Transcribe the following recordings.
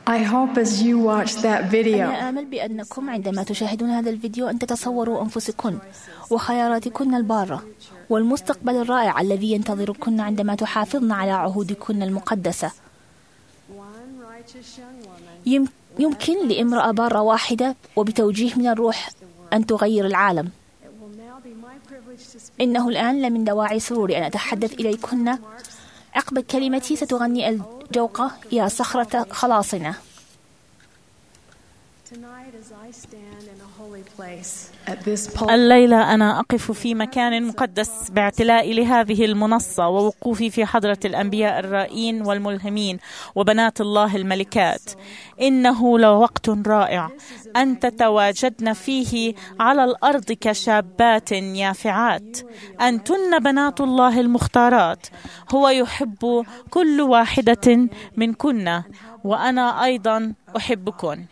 I hope as you watch that video أنا آمل بأنكم عندما تشاهدون هذا الفيديو أن تتصوروا أنفسكن وخياراتكن البارة والمستقبل الرائع الذي ينتظركن عندما تحافظن على عهودكن المقدسة. يمكن لامرأة بارة واحدة وبتوجيه من الروح أن تغير العالم. إنه الآن لمن دواعي سروري أن أتحدث إليكن. عقب كلمتي ستغني الجوقة يا صخرة خلاصنا. الليلة أنا أقف في مكان مقدس باعتلائي لهذه المنصة ووقوفي في حضرة الأنبياء الرائين والملهمين وبنات الله الملكات. إنه لوقت رائع أن تتواجدن فيه على الأرض كشابات يافعات. أنتن بنات الله المختارات. هو يحب كل واحدة منكن وأنا أيضا أحبكن.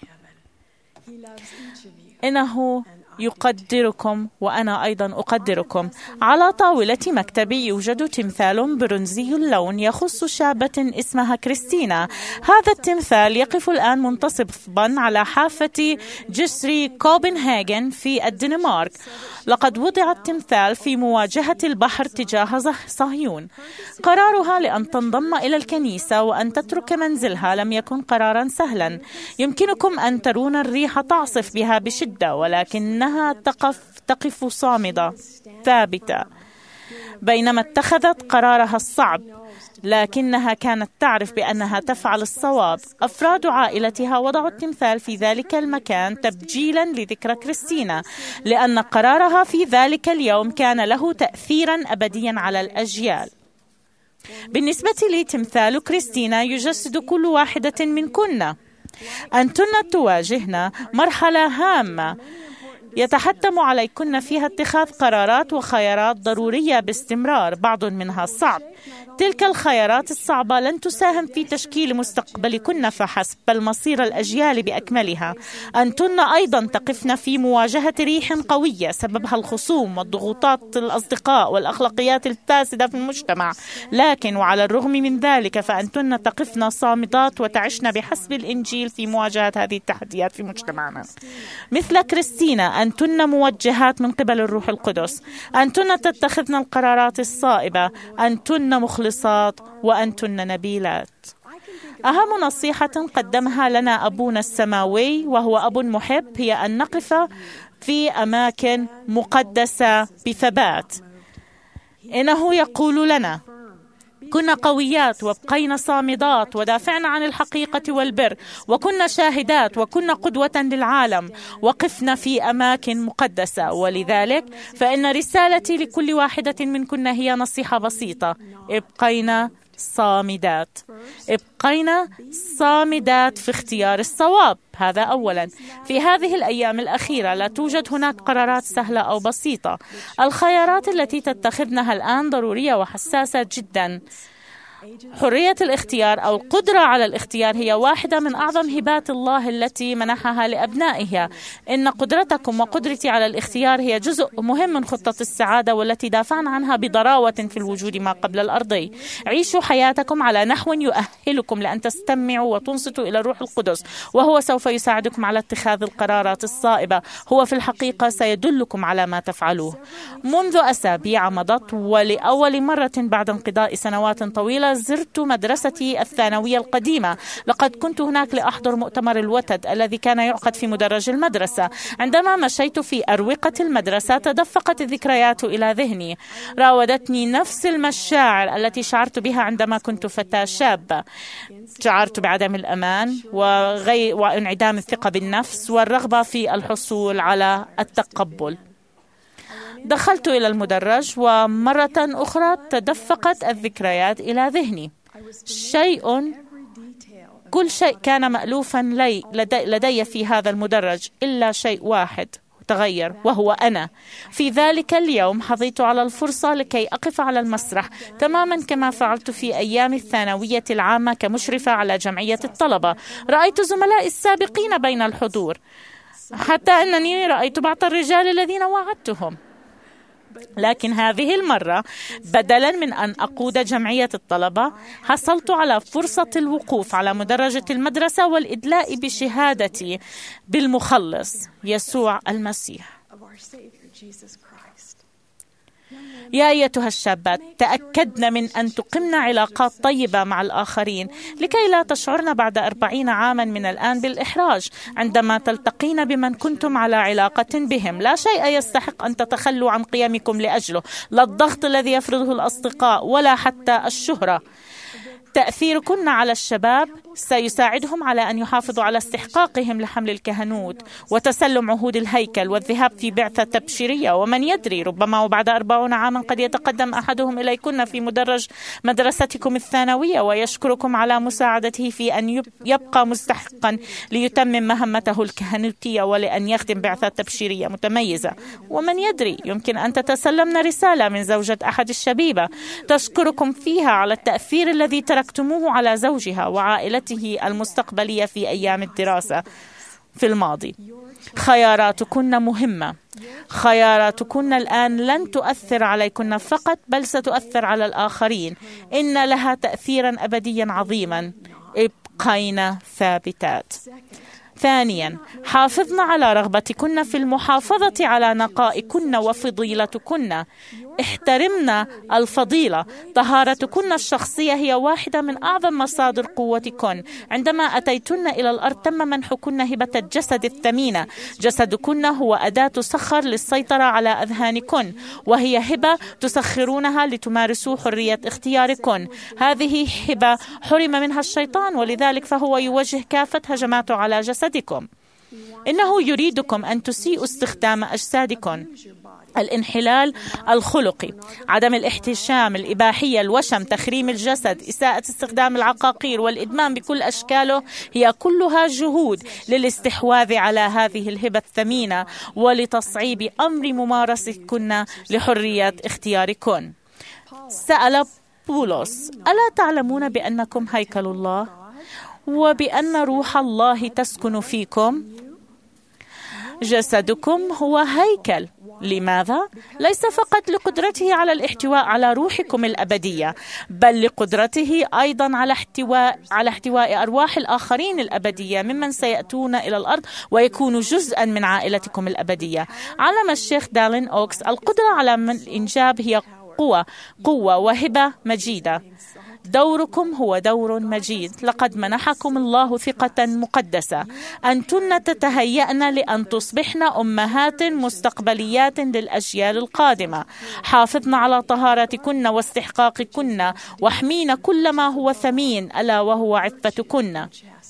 إنه يقدركم وأنا أيضا أقدركم. على طاولة مكتبي يوجد تمثال برونزي اللون يخص شابة اسمها كريستينا. هذا التمثال يقف الآن منتصبا على حافة جسر كوبنهاجن في الدنمارك. لقد وضع التمثال في مواجهة البحر تجاه صهيون. قرارها لأن تنضم إلى الكنيسة وأن تترك منزلها لم يكن قرارا سهلا. يمكنكم أن ترون الريح تعصف بها بشدة ولكنها تقف صامدة ثابتة. بينما اتخذت قرارها الصعب لكنها كانت تعرف بأنها تفعل الصواب. أفراد عائلتها وضعوا التمثال في ذلك المكان تبجيلا لذكرى كريستينا لأن قرارها في ذلك اليوم كان له تأثيرا أبديا على الأجيال. بالنسبة لي تمثال كريستينا يجسد كل واحدة منكن. أنتن تواجهن مرحلة هامة يتحتم عليكن فيها اتخاذ قرارات وخيارات ضرورية باستمرار، بعض منها صعب. تلك الخيارات الصعبة لن تساهم في تشكيل مستقبلكن فحسب، بل مصير الأجيال بأكملها. أنتن أيضا تقفن في مواجهة ريح قوية سببها الخصوم والضغوطات الأصدقاء والأخلاقيات الفاسدة في المجتمع، لكن وعلى الرغم من ذلك فأنتن تقفن صامدات وتعشن بحسب الإنجيل في مواجهة هذه التحديات في مجتمعنا. مثل كريستينا أنتن موجهات من قبل الروح القدس. أنتن تتخذن القرارات الصائبة. أنتن مخلصات وأنتن نبيلات. أهم نصيحة قدمها لنا أبونا السماوي وهو أب محب هي أن نقف في أماكن مقدسة بثبات. إنه يقول لنا: كنا قويات وابقينا صامدات ودافعنا عن الحقيقة والبر وكنا شاهدات وكنا قدوة للعالم وقفنا في أماكن مقدسة. ولذلك فإن رسالتي لكل واحدة منكن هي نصيحة بسيطة: ابقينا صامدات. ابقينا صامدات في اختيار الصواب. هذا أولا. في هذه الأيام الأخيرة لا توجد هناك قرارات سهلة أو بسيطة. الخيارات التي تتخذنها الآن ضرورية وحساسة جدا. حرية الاختيار أو القدرة على الاختيار هي واحدة من أعظم هبات الله التي منحها لأبنائها. إن قدرتكم وقدرتي على الاختيار هي جزء مهم من خطة السعادة والتي دافعنا عنها بضراوة في الوجود ما قبل الأرضي. عيشوا حياتكم على نحو يؤهلكم لأن تستمعوا وتنصتوا إلى الروح القدس، وهو سوف يساعدكم على اتخاذ القرارات الصائبة. هو في الحقيقة سيدلكم على ما تفعلوه. منذ أسابيع مضت ولأول مرة بعد انقضاء سنوات طويلة زرت مدرستي الثانوية القديمة. لقد كنت هناك لأحضر مؤتمر الوتد الذي كان يعقد في مدرج المدرسة. عندما مشيت في أروقة المدرسة تدفقت الذكريات إلى ذهني. راودتني نفس المشاعر التي شعرت بها عندما كنت فتاة شابة. شعرت بعدم الأمان وانعدام الثقة بالنفس والرغبة في الحصول على التقبل. دخلت إلى المدرج ومرة أخرى تدفقت الذكريات إلى ذهني. كل شيء كان مألوفا لدي في هذا المدرج إلا شيء واحد تغير، وهو أنا. في ذلك اليوم حظيت على الفرصة لكي أقف على المسرح تماما كما فعلت في أيام الثانوية العامة كمشرفة على جمعية الطلبة. رأيت زملائي السابقين بين الحضور، حتى أنني رأيت بعض الرجال الذين وعدتهم. لكن هذه المرة بدلا من أن أقود جمعية الطلبة، حصلت على فرصة الوقوف على مدرجة المدرسة والإدلاء بشهادتي بالمخلص يسوع المسيح. يا أيتها الشابات، تأكدن من أن تقمن علاقات طيبة مع الآخرين لكي لا تشعرن بعد 40 عاما من الآن بالإحراج عندما تلتقين بمن كنتم على علاقة بهم. لا شيء يستحق أن تتخلوا عن قيمكم لأجله، لا الضغط الذي يفرضه الأصدقاء ولا حتى الشهرة. تأثيركن على الشباب سيساعدهم على أن يحافظوا على استحقاقهم لحمل الكهنوت وتسلم عهود الهيكل والذهاب في بعثة تبشيرية. ومن يدري، ربما وبعد 40 عاما قد يتقدم أحدهم إليكن في مدرج مدرستكم الثانوية ويشكركم على مساعدته في أن يبقى مستحقا ليتمم مهمته الكهنوتية ولأن يخدم بعثة تبشيرية متميزة. ومن يدري، يمكن أن تتسلمن رسالة من زوجة أحد الشبيبة تشكركم فيها على التأثير الذي تركتموه على زوجها وعائلته المستقبلية في أيام الدراسة في الماضي. خياراتكن مهمة. خياراتكن الآن لن تؤثر عليكن فقط، بل ستؤثر على الآخرين. إن لها تأثيرا أبديا عظيما. ابقين ثابتات. ثانيا، حافظن على رغبتكن في المحافظة على نقائكن وفضيلتكن. احترمنا الفضيلة. طهارتكن الشخصية هي واحدة من أعظم مصادر قوتكن. عندما أتيتن إلى الأرض تم منحكن هبة الجسد الثمينة. جسدكن هو أداة سخر للسيطرة على أذهانكن، وهي هبة تسخرونها لتمارسوا حرية اختياركن. هذه هبة حرم منها الشيطان، ولذلك فهو يوجه كافة هجماته على جسدكم. إنه يريدكم أن تسيئوا استخدام أجسادكم. الانحلال الخلقي، عدم الاحتشام، الإباحية، الوشم، تخريم الجسد، إساءة استخدام العقاقير والإدمان بكل أشكاله، هي كلها جهود للاستحواذ على هذه الهبة الثمينة ولتصعيب أمر ممارستكن لحرية اختياركن. سأل بولس: ألا تعلمون بأنكم هيكل الله وبأن روح الله تسكن فيكم؟ جسدكم هو هيكل. لماذا؟ ليس فقط لقدرته على الاحتواء على روحكم الأبدية، بل لقدرته أيضا على احتواء أرواح الآخرين الأبدية ممن سيأتون إلى الأرض ويكونوا جزءا من عائلتكم الأبدية. علم الشيخ دالين أوكس: القدرة على الإنجاب هي قوة وهبة مجيدة. دوركم هو دور مجيد. لقد منحكم الله ثقة مقدسة. أنتن تتهيأن لأن تصبحن أمهات مستقبليات للأجيال القادمة. حافظن على طهارتكن واستحقاقكن، واحمين كل ما هو ثمين ألا وهو عفتكن.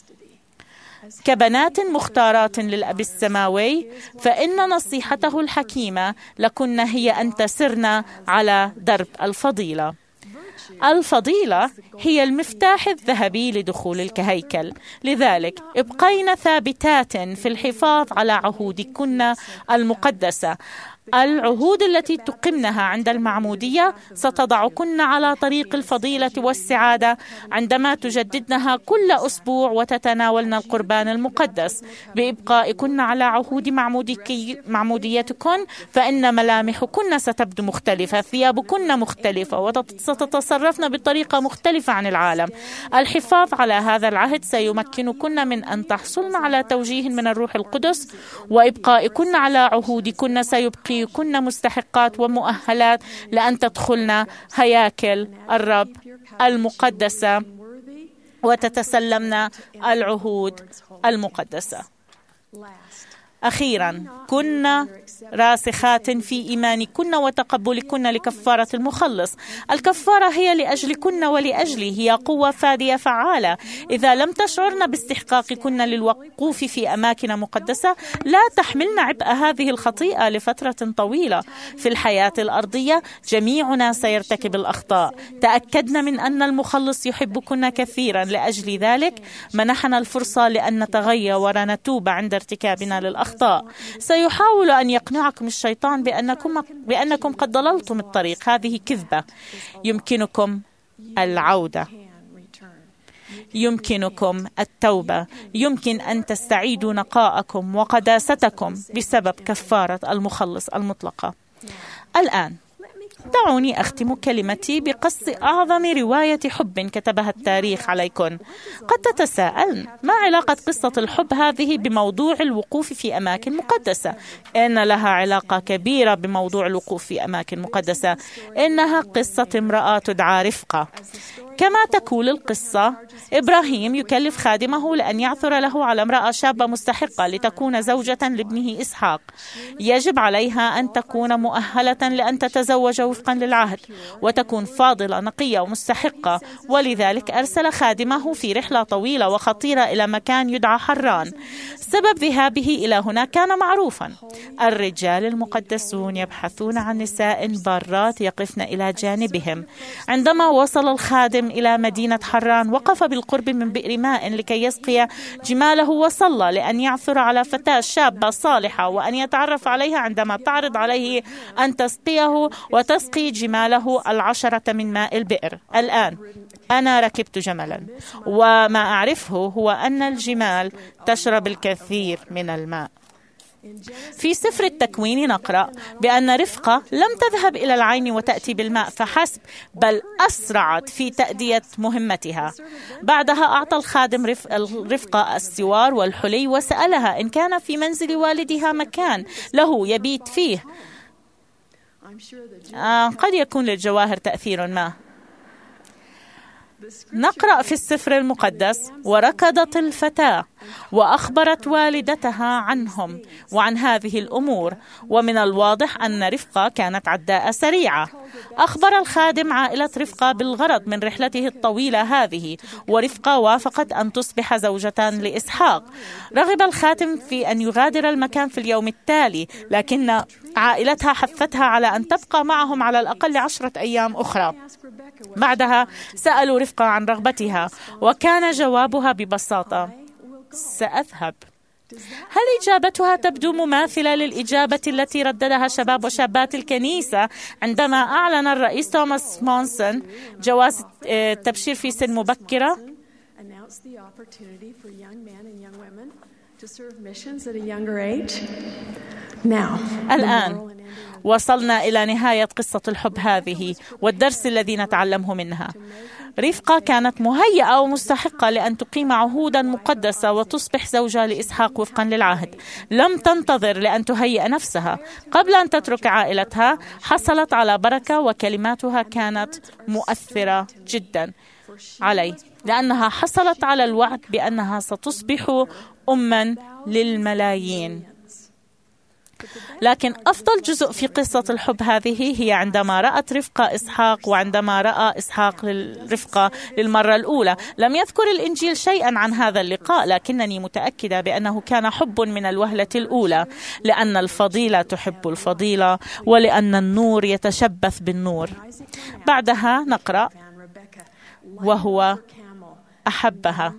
كبنات مختارات للأب السماوي، فإن نصيحته الحكيمة لكن هي أن تسرن على درب الفضيلة. الفضيلة هي المفتاح الذهبي لدخول الهيكل. لذلك ابقين ثابتات في الحفاظ على عهودكن المقدسة. العهود التي تقمنها عند المعمودية ستضعكن على طريق الفضيلة والسعادة عندما تجددنها كل أسبوع وتتناولن القربان المقدس. بإبقائكن على عهود معموديتكن فإن ملامحكن ستبدو مختلفة، ثيابكن مختلفة، وستتصرفن بطريقة مختلفة عن العالم. الحفاظ على هذا العهد سيمكنكن من أن تحصلن على توجيه من الروح القدس، وإبقائكن على عهودكن سيبقي كن مستحقات ومؤهلات لأن تدخلن هياكل الرب المقدسة وتتسلمن العهود المقدسة. أخيرا، كن راسخات في إيمانكن وتقبلكن لكفارة المخلص. الكفارة هي لأجلكن ولأجلي، هي قوة فادية فعالة. إذا لم تشعرن باستحقاقكن للوقوف في أماكن مقدسة، لا تحملن عبء هذه الخطيئة لفترة طويلة. في الحياة الأرضية جميعنا سيرتكب الأخطاء. تأكدن من أن المخلص يحبكن كثيرا، لأجل ذلك منحنا الفرصة لأن نتغير ونتوب عند ارتكابنا للأخطاء. سيحاول أن يقنعكم الشيطان بأنكم قد ضللتم الطريق. هذه كذبة. يمكنكم العودة، يمكنكم التوبة، يمكن أن تستعيدوا نقاءكم وقداستكم بسبب كفارة المخلص المطلقة. الآن دعوني أختم كلمتي بقص أعظم رواية حب كتبها التاريخ عليكن. قد تتساءلن ما علاقة قصة الحب هذه بموضوع الوقوف في أماكن مقدسة؟ إن لها علاقة كبيرة بموضوع الوقوف في أماكن مقدسة. إنها قصة امرأة تدعى رفقة. كما تقول القصة، إبراهيم يكلف خادمه لأن يعثر له على امرأة شابة مستحقة لتكون زوجة لابنه إسحاق. يجب عليها أن تكون مؤهلة لأن تتزوج وفقا للعهد وتكون فاضلة نقية ومستحقة، ولذلك أرسل خادمه في رحلة طويلة وخطيرة إلى مكان يدعى حران. سبب ذهابه إلى هنا كان معروفا. الرجال المقدسون يبحثون عن نساء بارات يقفن إلى جانبهم. عندما وصل الخادم إلى مدينة حران وقف بالقرب من بئر ماء لكي يسقي جماله، وصلى لأن يعثر على فتاة شابة صالحة وأن يتعرف عليها عندما تعرض عليه أن تسقيه وتسقي جماله 10 من ماء البئر. الآن أنا ركبت جملا، وما أعرفه هو أن الجمال تشرب الكثير من الماء. في سفر التكوين نقرأ بأن رفقة لم تذهب إلى العين وتأتي بالماء فحسب، بل أسرعت في تأدية مهمتها. بعدها أعطى الخادم رفقة السوار والحلي وسألها إن كان في منزل والدها مكان له يبيت فيه. قد يكون للجواهر تأثير ما. نقرأ في السفر المقدس: وركضت الفتاة وأخبرت والدتها عنهم وعن هذه الأمور، ومن الواضح أن رفقة كانت عداءة سريعة. أخبر الخادم عائلة رفقة بالغرض من رحلته الطويلة هذه، ورفقة وافقت أن تصبح زوجة لإسحاق. رغب الخادم في أن يغادر المكان في اليوم التالي، لكن عائلتها حثتها على أن تبقى معهم على الأقل 10 أيام أخرى. بعدها سألوا رفقة عن رغبتها، وكان جوابها ببساطة: سأذهب. هل إجابتها تبدو مماثلة للإجابة التي رددها شباب وشابات الكنيسة عندما أعلن الرئيس توماس مونسون جواز التبشير في سن مبكرة؟ الآن وصلنا إلى نهاية قصة الحب هذه والدرس الذي نتعلمه منها. رفقة كانت مهيئة ومستحقة لأن تقيم عهودا مقدسة وتصبح زوجة لإسحاق وفقا للعهد. لم تنتظر لأن تهيئ نفسها. قبل أن تترك عائلتها حصلت على بركة، وكلماتها كانت مؤثرة جدا عليه، لأنها حصلت على الوعد بأنها ستصبح أما للملايين. لكن أفضل جزء في قصة الحب هذه هي عندما رأت رفقة إسحاق، وعندما رأى إسحاق رفقة للمرة الأولى. لم يذكر الإنجيل شيئا عن هذا اللقاء، لكنني متأكدة بأنه كان حب من الوهلة الأولى، لأن الفضيلة تحب الفضيلة، ولأن النور يتشبث بالنور. بعدها نقرأ: وهو أحبها.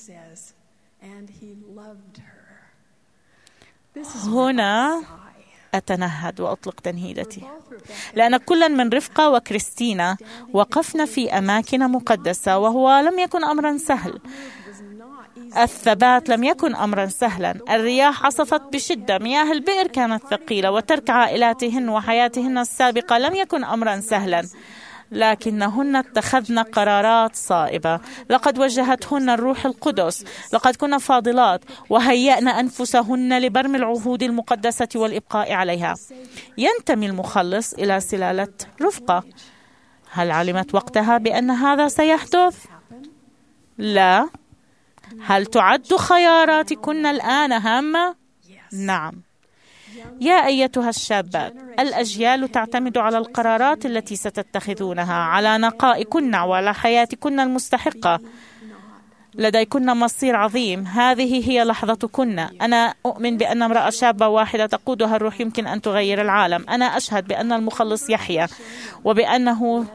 هنا أتنهد وأطلق تنهيدتي، لأن كلا من رفقة وكريستينا وقفنا في أماكن مقدسة، وهو لم يكن أمرا سهل. الثبات لم يكن أمرا سهلا. الرياح عصفت بشدة، مياه البئر كانت ثقيلة، وترك عائلاتهن وحياتهن السابقة لم يكن أمرا سهلا، لكنهن اتخذن قرارات صائبة. لقد وجهتهن الروح القدس. لقد كن فاضلات وهيأن أنفسهن لبرم العهود المقدسة والإبقاء عليها. ينتمي المخلص إلى سلالة رفقة. هل علمت وقتها بأن هذا سيحدث؟ لا. هل تعد خياراتكن الآن هامة؟ نعم. يا أيتها الشابات، الأجيال تعتمد على القرارات التي ستتخذونها، على نقائكن وعلى حياتكن المستحقة. لديكن مصير عظيم. هذه هي لحظتكن. أنا أؤمن بأن امرأة شابة واحدة تقودها الروح يمكن أن تغير العالم. أنا أشهد بأن المخلص يحيى، وبأنه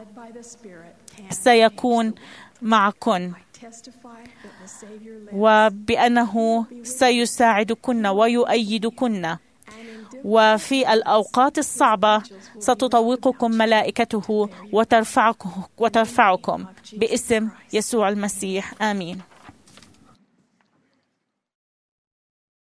سيكون معكن، وبأنه سيساعدكن ويؤيدكن، وفي الأوقات الصعبة ستطوقكم ملائكته وترفعكم باسم يسوع المسيح. آمين.